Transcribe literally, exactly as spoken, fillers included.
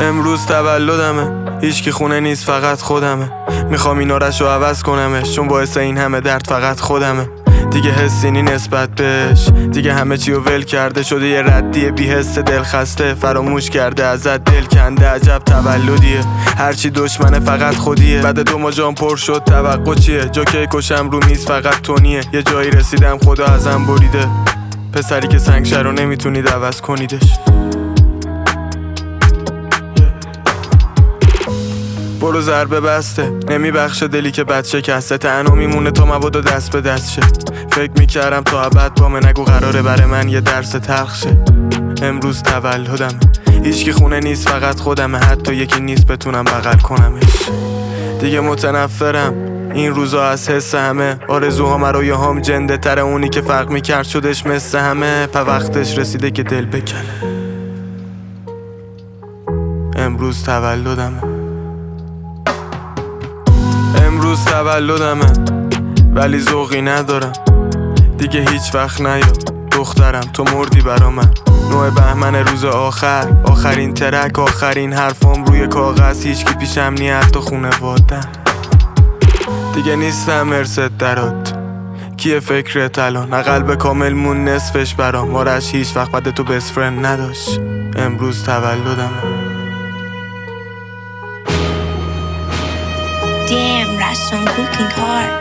امروز تولدمه، هیچ کی خونه نیست فقط خودمه. میخوام این آرش رو عوض کنمش، چون باعث این همه درد فقط خودمه. دیگه حسینی نسبت بهش، دیگه همه چی رو ول کرده، شده یه ردی بی حس دل خسته. فراموش کرده ازت دل کنده، عجب تولدیه. هرچی دشمنه فقط خودیه، بعد دو ما جام پر شد توقع چیه؟ جوکی کشم رو میز فقط تونیه. یه جایی رسیدم خدا ازم بریده، پسری که سنگ شر رو نمیتونید عوض کنیدش. برو ضربه بسته، نمیبخشه دلی که بد شکسته. تنها میمونه تا مبادا دست به دست شه. فکر میکردم تا ابد بامه، نگو قراره برای من یه درس تلخ شه. امروز تولدمه، هیچکی خونه نیست فقط خودمه. حتی یکی نیست بتونم بغل کنمش. دیگه متنفرم این روزا از حس همه. آرزوهام رویاهام جنده تر، اونی که فرق میکرد شدش مثل همه. په وقتش رسیده که دل بکنه. امروز تولدمه، امروز تولدمه، ولی ذوقی ندارم دیگه. هیچ وقت نیا دخترم، تو مردی برا من. نوع بهمن روز آخر، آخرین ترک، آخرین حرفام روی کاغذ. هیچکی پیشم نی حتی خونوادم. دیگه نیستم مرست درات، کیه فکرت الان؟ نه قلب کامل مون نصفش برام. آرش هیچ وقت بعد تو بست فرند نداشت. امروز تولدمه. Damn, Rash, I'm cooking hard.